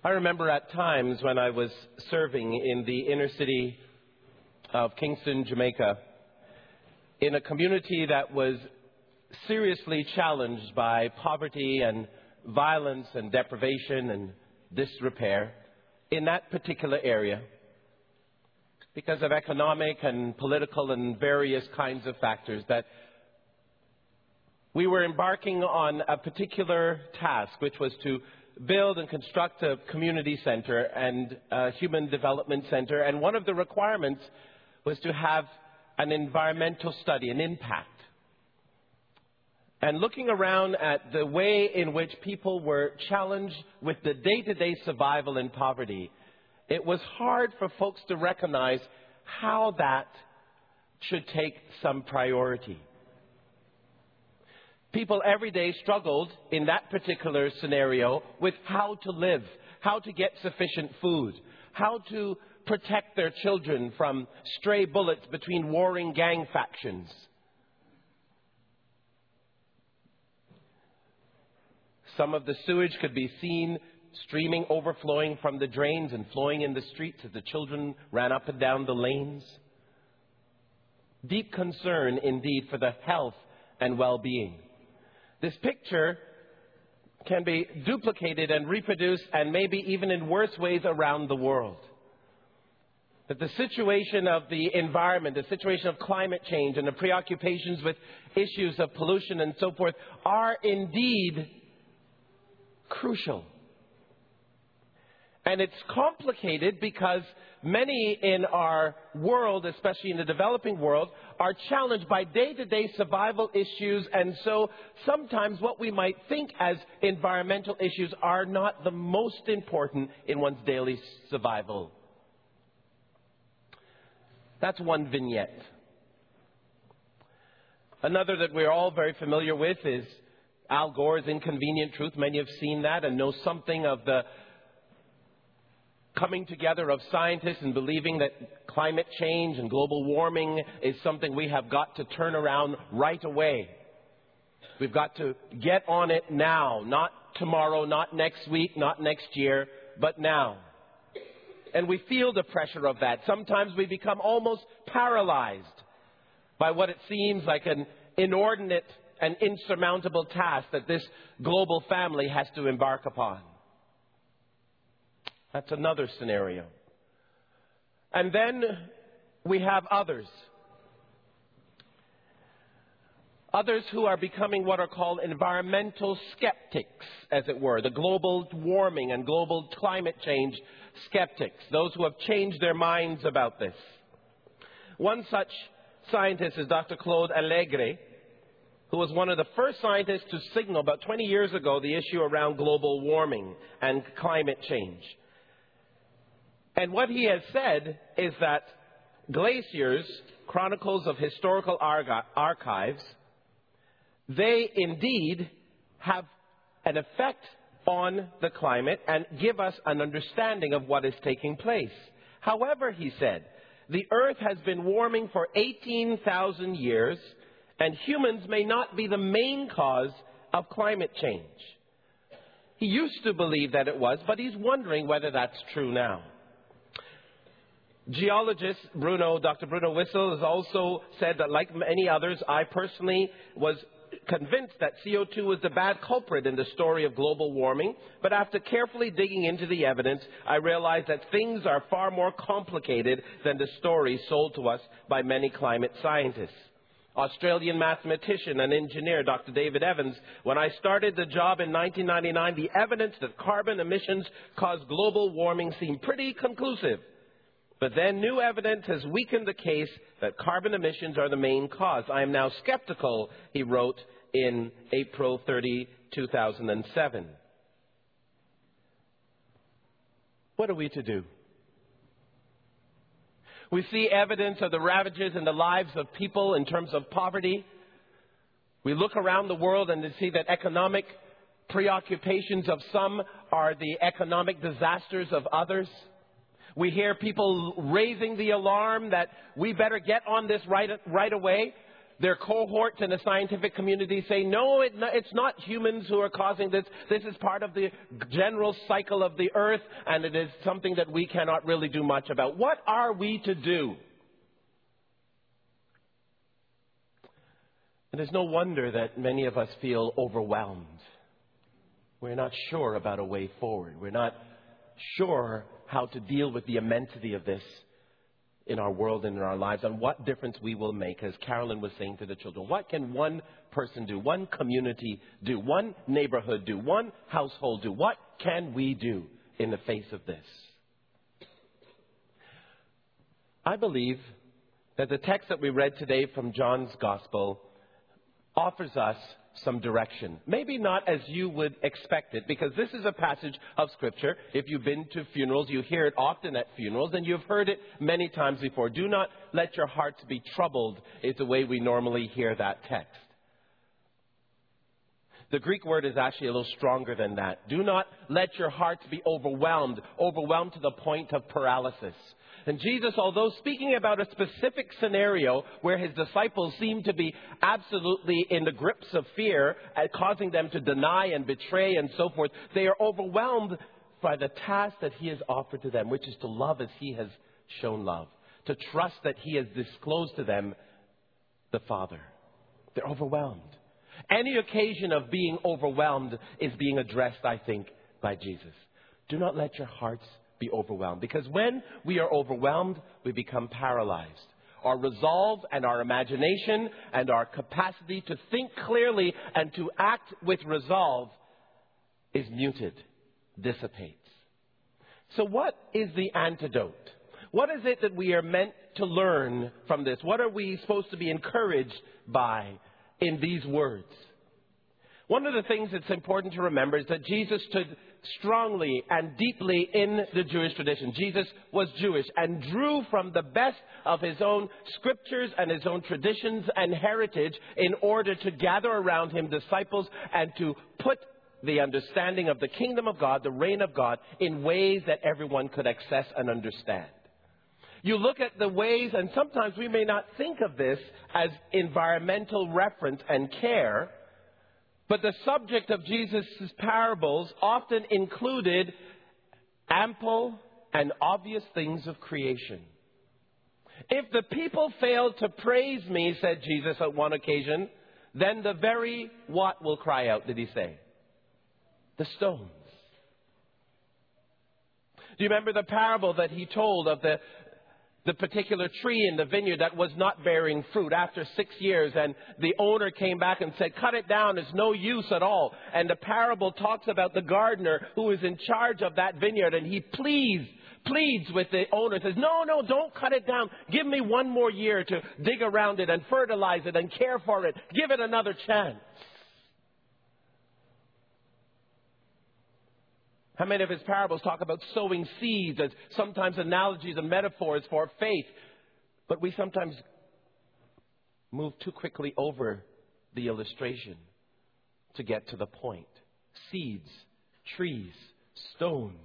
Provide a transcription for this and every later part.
I remember at times when I was serving in the inner city of Kingston, Jamaica, in a community that was seriously challenged by poverty and violence and deprivation and disrepair in that particular area because of economic and political and various kinds of factors, that we were embarking on a particular task, which was to build and construct a community center and a human development center. And one of the requirements was to have an environmental study, an impact. And looking around at the way in which people were challenged with the day-to-day survival in poverty, it was hard for folks to recognize how that should take some priority. People every day struggled in that particular scenario with how to live, how to get sufficient food, how to protect their children from stray bullets between warring gang factions. Some of the sewage could be seen streaming, overflowing from the drains and flowing in the streets as the children ran up and down the lanes. Deep concern indeed for the health and well-being. This picture can be duplicated and reproduced, and maybe even in worse ways, around the world. That the situation of the environment, the situation of climate change, and the preoccupations with issues of pollution and so forth are indeed crucial. And it's complicated because many in our world, especially in the developing world, are challenged by day-to-day survival issues. And so sometimes what we might think as environmental issues are not the most important in one's daily survival. That's one vignette. Another that we're all very familiar with is Al Gore's Inconvenient Truth. Many have seen that and know something of the coming together of scientists and believing that climate change and global warming is something we have got to turn around right away. We've got to get on it now, not tomorrow, not next week, not next year, but now. And we feel the pressure of that. Sometimes we become almost paralyzed by what it seems like an inordinate and insurmountable task that this global family has to embark upon. That's another scenario. And then we have others. Others who are becoming what are called environmental skeptics, as it were. The global warming and global climate change skeptics. Those who have changed their minds about this. One such scientist is Dr. Claude Allègre, who was one of the first scientists to signal about 20 years ago the issue around global warming and climate change. And what he has said is that glaciers, chronicles of historical archives, they indeed have an effect on the climate and give us an understanding of what is taking place. However, he said, the Earth has been warming for 18,000 years, and humans may not be the main cause of climate change. He used to believe that it was, but he's wondering whether that's true now. Geologist Dr. Bruno Wissel has also said that, like many others, I personally was convinced that CO2 was the bad culprit in the story of global warming. But after carefully digging into the evidence, I realized that things are far more complicated than the story sold to us by many climate scientists. Australian mathematician and engineer Dr. David Evans, when I started the job in 1999, the evidence that carbon emissions cause global warming seemed pretty conclusive. But then new evidence has weakened the case that carbon emissions are the main cause. I am now skeptical, he wrote in April 30, 2007. What are we to do? We see evidence of the ravages in the lives of people in terms of poverty. We look around the world and see that economic preoccupations of some are the economic disasters of others. We hear people raising the alarm that we better get on this right away. Their cohorts in the scientific community say, no, it's not humans who are causing this. This is part of the general cycle of the earth, and it is something that we cannot really do much about. What are we to do? And it's no wonder that many of us feel overwhelmed. We're not sure about a way forward. We're not sure how to deal with the immensity of this in our world and in our lives, and what difference we will make. As Carolyn was saying to the children, what can one person do, one community do, one neighborhood do, one household do? What can we do in the face of this? I believe that the text that we read today from John's Gospel offers us some direction. Maybe not as you would expect it, because this is a passage of Scripture. If you've been to funerals, you hear it often at funerals, and you've heard it many times before. Do not let your hearts be troubled is the way we normally hear that text. The Greek word is actually a little stronger than that. Do not let your hearts be overwhelmed to the point of paralysis. And Jesus, although speaking about a specific scenario where his disciples seem to be absolutely in the grips of fear, causing them to deny and betray and so forth, they are overwhelmed by the task that he has offered to them, which is to love as he has shown love, to trust that he has disclosed to them the Father. They're overwhelmed. Any occasion of being overwhelmed is being addressed, I think, by Jesus. Do not let your hearts be overwhelmed, because when we are overwhelmed, we become paralyzed. Our resolve and our imagination and our capacity to think clearly and to act with resolve is muted, dissipates. So what is the antidote? What is it that we are meant to learn from this? What are we supposed to be encouraged by in these words? One of the things that's important to remember is that Jesus stood strongly and deeply in the Jewish tradition. Jesus was Jewish and drew from the best of his own scriptures and his own traditions and heritage in order to gather around him disciples and to put the understanding of the kingdom of God, the reign of God, in ways that everyone could access and understand. You look at the ways, and sometimes we may not think of this as environmental reference and care, but the subject of Jesus' parables often included ample and obvious things of creation. If the people failed to praise me, said Jesus at one occasion, then the very what will cry out, did he say? The stones. Do you remember the parable that he told of the particular tree in the vineyard that was not bearing fruit after 6 years, and the owner came back and said, cut it down, it's no use at all. And the parable talks about the gardener who is in charge of that vineyard, and he pleads with the owner, says, no, don't cut it down. Give me 1 more year to dig around it and fertilize it and care for it. Give it another chance. How many of his parables talk about sowing seeds as sometimes analogies and metaphors for faith? But we sometimes move too quickly over the illustration to get to the point. Seeds, trees, stones.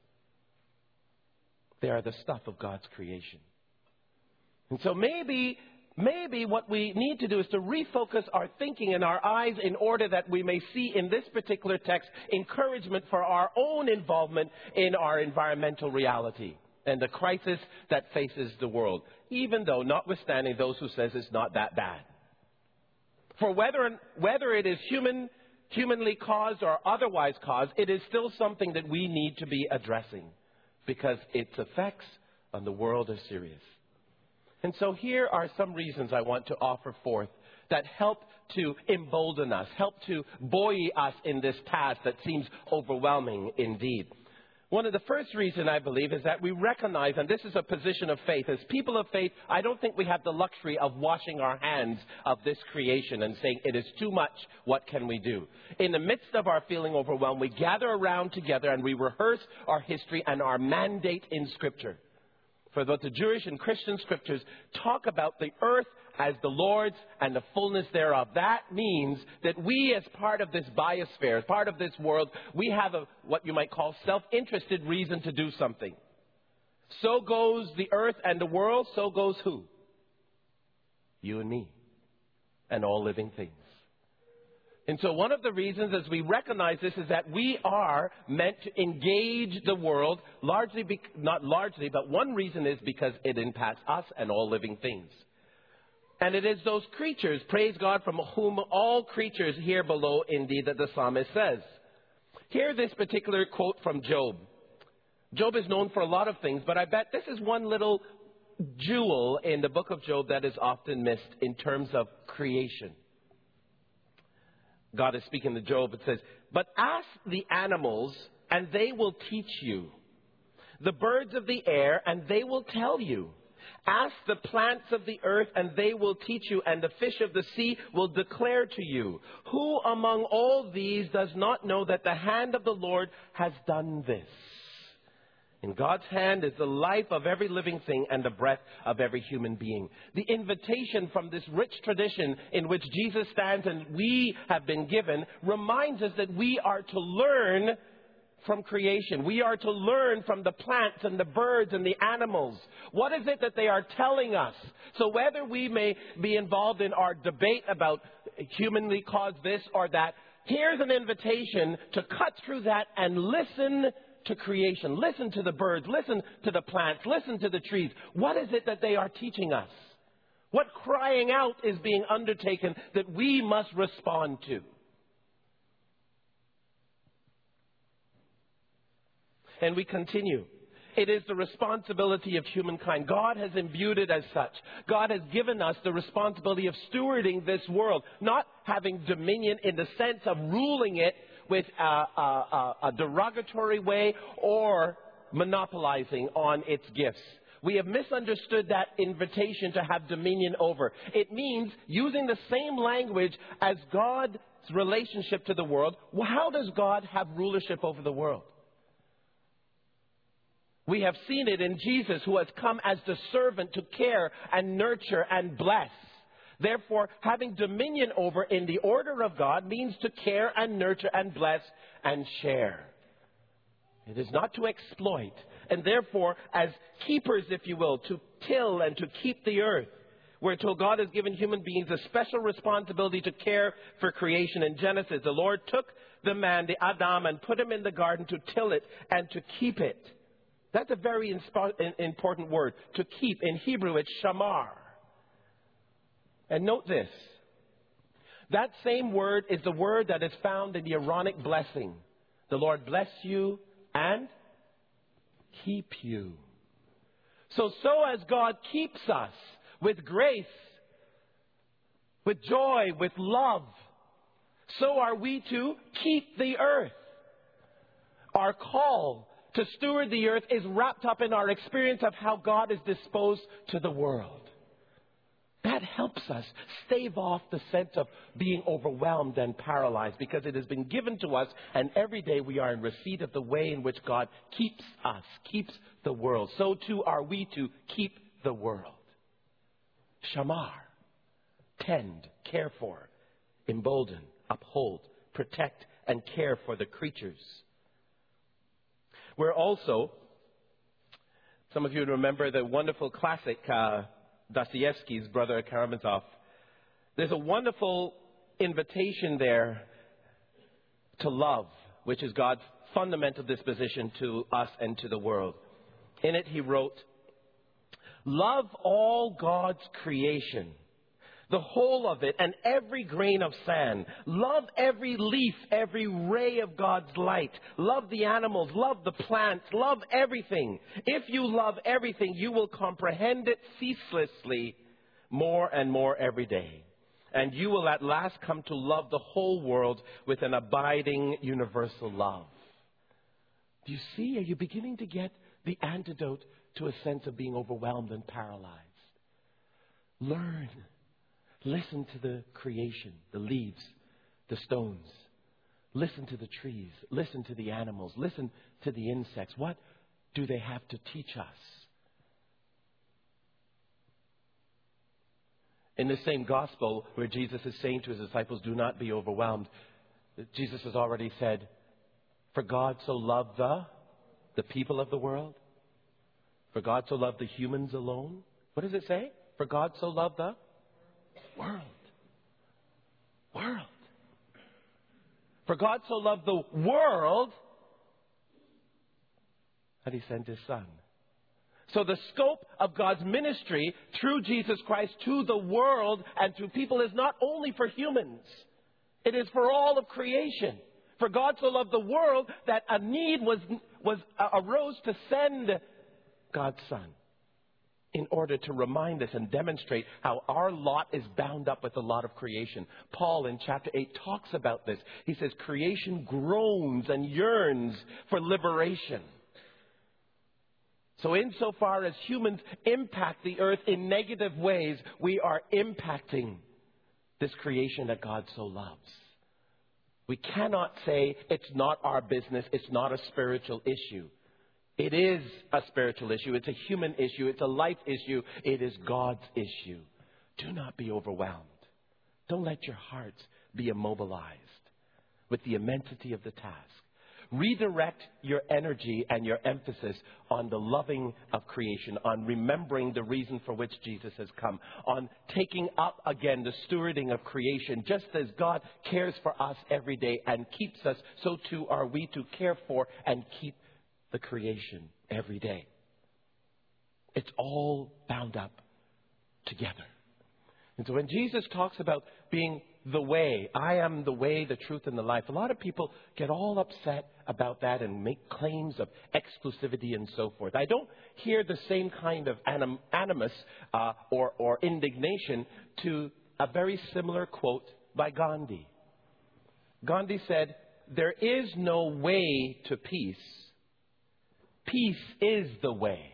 They are the stuff of God's creation. And so maybe what we need to do is to refocus our thinking and our eyes in order that we may see in this particular text encouragement for our own involvement in our environmental reality and the crisis that faces the world, even though, notwithstanding those who says it's not that bad. For whether it is humanly caused or otherwise caused, it is still something that we need to be addressing because its effects on the world are serious. And so here are some reasons I want to offer forth that help to embolden us, help to buoy us in this task that seems overwhelming indeed. One of the first reasons, I believe, is that we recognize, and this is a position of faith, as people of faith, I don't think we have the luxury of washing our hands of this creation and saying, it is too much, what can we do? In the midst of our feeling overwhelmed, we gather around together and we rehearse our history and our mandate in Scripture. For both the Jewish and Christian scriptures talk about the earth as the Lord's and the fullness thereof. That means that we, as part of this biosphere, as part of this world, we have what you might call self-interested reason to do something. So goes the earth and the world, so goes who? You and me. and all living things. And so one of the reasons as we recognize this is that we are meant to engage the world, not largely, but one reason is because it impacts us and all living things. And it is those creatures, praise God, from whom all creatures here below indeed that the psalmist says. Hear this particular quote from Job. Job is known for a lot of things, but I bet this is one little jewel in the book of Job that is often missed in terms of creation. God is speaking to Job. It says, "But ask the animals, and they will teach you. The birds of the air, and they will tell you. Ask the plants of the earth, and they will teach you, and the fish of the sea will declare to you. Who among all these does not know that the hand of the Lord has done this?" In God's hand is the life of every living thing and the breath of every human being. The invitation from this rich tradition in which Jesus stands and we have been given reminds us that we are to learn from creation. We are to learn from the plants and the birds and the animals. What is it that they are telling us? So whether we may be involved in our debate about humanly caused this or that, here's an invitation to cut through that and listen to creation. Listen to the birds. Listen to the plants. Listen to the trees. What is it that they are teaching us? What crying out is being undertaken that we must respond to? And we continue. It is the responsibility of humankind. God has imbued it as such. God has given us the responsibility of stewarding this world, not having dominion in the sense of ruling it with a derogatory way or monopolizing on its gifts. We have misunderstood that invitation to have dominion over. It means using the same language as God's relationship to the world. How does God have rulership over the world? We have seen it in Jesus, who has come as the servant to care and nurture and bless. Therefore, having dominion over in the order of God means to care and nurture and bless and share. It is not to exploit. And therefore, as keepers, if you will, to till and to keep the earth. We're told God has given human beings a special responsibility to care for creation. In Genesis, the Lord took the man, the Adam, and put him in the garden to till it and to keep it. That's a very important word, to keep. In Hebrew, it's shamar. And note this. That same word is the word that is found in the Aaronic blessing. The Lord bless you and keep you. So as God keeps us with grace, with joy, with love, so are we to keep the earth. Our call to steward the earth is wrapped up in our experience of how God is disposed to the world. That helps us stave off the sense of being overwhelmed and paralyzed, because it has been given to us, and every day we are in receipt of the way in which God keeps us, keeps the world. So too are we to keep the world. Shamar, tend, care for, embolden, uphold, protect, and care for the creatures. We're also, some of you remember the wonderful classic, Dostoevsky's Brother Karamazov. There's a wonderful invitation there to love, which is God's fundamental disposition to us and to the world. In it he wrote, "Love all God's creation, the whole of it and every grain of sand. Love every leaf, every ray of God's light. Love the animals, love the plants, love everything. If you love everything, you will comprehend it ceaselessly more and more every day. And you will at last come to love the whole world with an abiding universal love." Do you see? Are you beginning to get the antidote to a sense of being overwhelmed and paralyzed? Learn. Listen to the creation, the leaves, the stones. Listen to the trees. Listen to the animals. Listen to the insects. What do they have to teach us? In the same gospel where Jesus is saying to his disciples, do not be overwhelmed, Jesus has already said, for God so loved the people of the world. For God so loved the humans alone. What does it say? For God so loved the world. World. For God so loved the world that He sent His Son. So the scope of God's ministry through Jesus Christ to the world and to people is not only for humans. It is for all of creation. For God so loved the world that a need arose to send God's Son in order to remind us and demonstrate how our lot is bound up with the lot of creation. Paul in chapter 8 talks about this. He says creation groans and yearns for liberation. So insofar as humans impact the earth in negative ways, we are impacting this creation that God so loves. We cannot say it's not our business, it's not a spiritual issue. It is a spiritual issue, it's a human issue, it's a life issue, it is God's issue. Do not be overwhelmed. Don't let your hearts be immobilized with the immensity of the task. Redirect your energy and your emphasis on the loving of creation, on remembering the reason for which Jesus has come, on taking up again the stewarding of creation. Just as God cares for us every day and keeps us, so too are we to care for and keep the creation every day. It's all bound up together. And so when Jesus talks about being the way, I am the way, the truth, and the life, a lot of people get all upset about that and make claims of exclusivity and so forth. I don't hear the same kind of animus or indignation to a very similar quote by Gandhi. Gandhi said, "There is no way to peace. Peace is the way."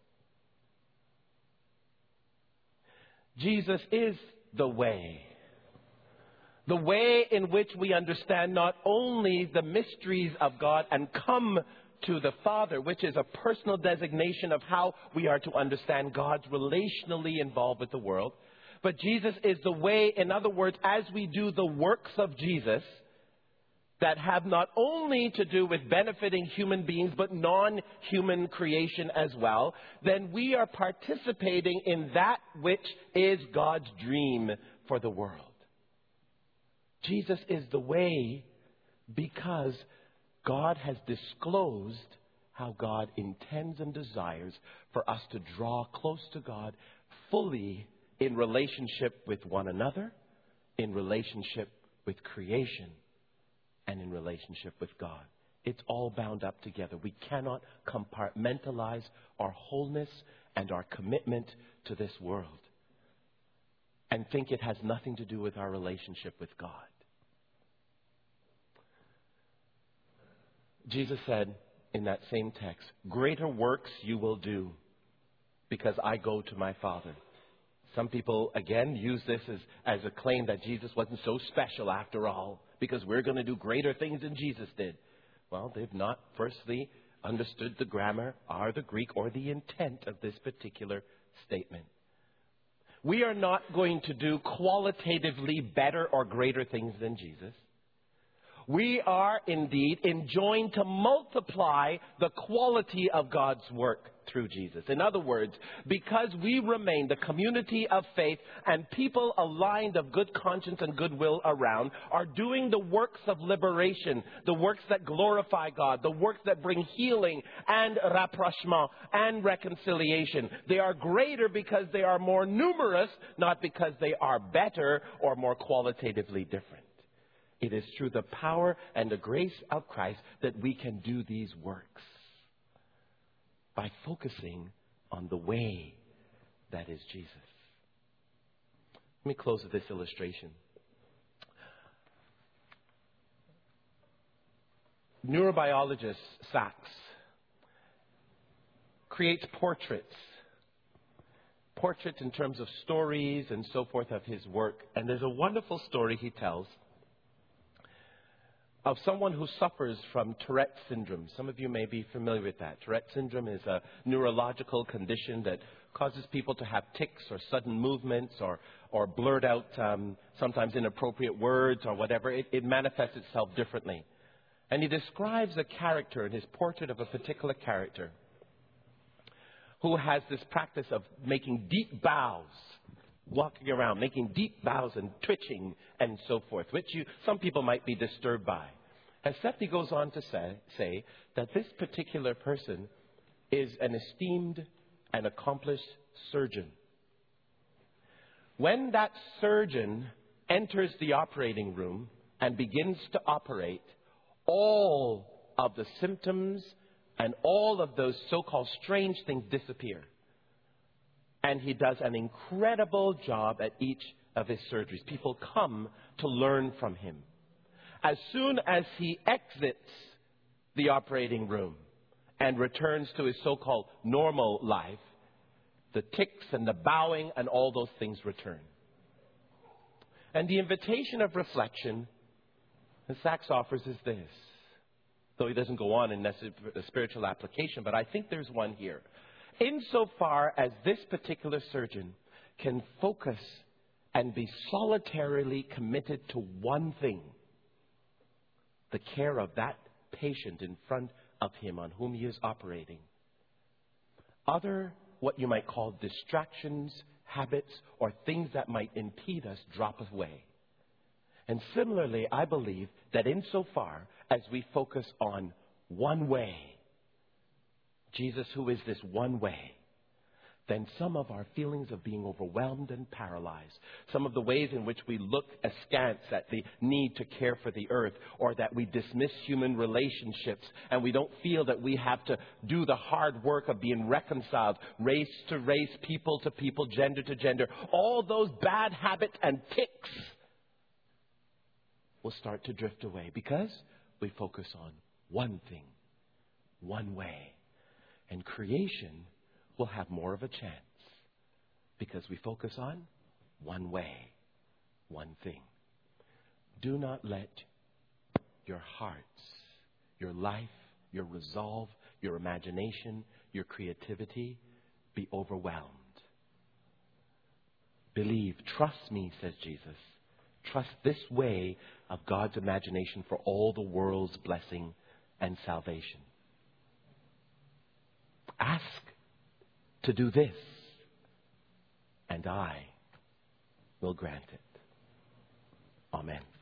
Jesus is the way. The way in which we understand not only the mysteries of God and come to the Father, which is a personal designation of how we are to understand God's relationally involved with the world, but Jesus is the way, in other words, as we do the works of Jesus that have not only to do with benefiting human beings, but non-human creation as well, then we are participating in that which is God's dream for the world. Jesus is the way because God has disclosed how God intends and desires for us to draw close to God fully in relationship with one another, in relationship with creation, and in relationship with God. It's all bound up together. We cannot compartmentalize our wholeness and our commitment to this world and think it has nothing to do with our relationship with God. Jesus said in that same text, "Greater works you will do because I go to my Father." Some people, again, use this as a claim that Jesus wasn't so special after all, because we're going to do greater things than Jesus did. Well, they've not, firstly, understood the grammar or the Greek or the intent of this particular statement. We are not going to do qualitatively better or greater things than Jesus. We are indeed enjoined to multiply the quality of God's work through Jesus. In other words, because we remain the community of faith and people aligned of good conscience and goodwill around are doing the works of liberation, the works that glorify God, the works that bring healing and rapprochement and reconciliation. They are greater because they are more numerous, not because they are better or more qualitatively different. It is through the power and the grace of Christ that we can do these works by focusing on the way that is Jesus. Let me close with this illustration. Neurobiologist Sachs creates portraits in terms of stories and so forth of his work. And there's a wonderful story he tells of someone who suffers from Tourette syndrome. Some of you may be familiar with that. Tourette syndrome is a neurological condition that causes people to have tics or sudden movements or blurt out sometimes inappropriate words or whatever. It manifests itself differently. And he describes a character in his portrait of a particular character who has this practice of making deep bows walking around, making deep bows and twitching and so forth, which some people might be disturbed by. And Stepney goes on to say that this particular person is an esteemed and accomplished surgeon. When that surgeon enters the operating room and begins to operate, all of the symptoms and all of those so-called strange things disappear. And he does an incredible job at each of his surgeries. People come to learn from him. As soon as he exits the operating room and returns to his so-called normal life, the tics and the bowing and all those things return. And the invitation of reflection that Sachs offers is this. Though he doesn't go on in the spiritual application, but I think there's one here. Insofar as this particular surgeon can focus and be solitarily committed to one thing, the care of that patient in front of him on whom he is operating, other what you might call distractions, habits, or things that might impede us drop away. And similarly, I believe that insofar as we focus on one way, Jesus, who is this one way, then some of our feelings of being overwhelmed and paralyzed, some of the ways in which we look askance at the need to care for the earth, or that we dismiss human relationships and we don't feel that we have to do the hard work of being reconciled, race to race, people to people, gender to gender, all those bad habits and tics will start to drift away because we focus on one thing, one way. And creation will have more of a chance because we focus on one way, one thing. Do not let your hearts, your life, your resolve, your imagination, your creativity be overwhelmed. Believe, trust me, says Jesus. Trust this way of God's imagination for all the world's blessing and salvation. Ask to do this, and I will grant it. Amen.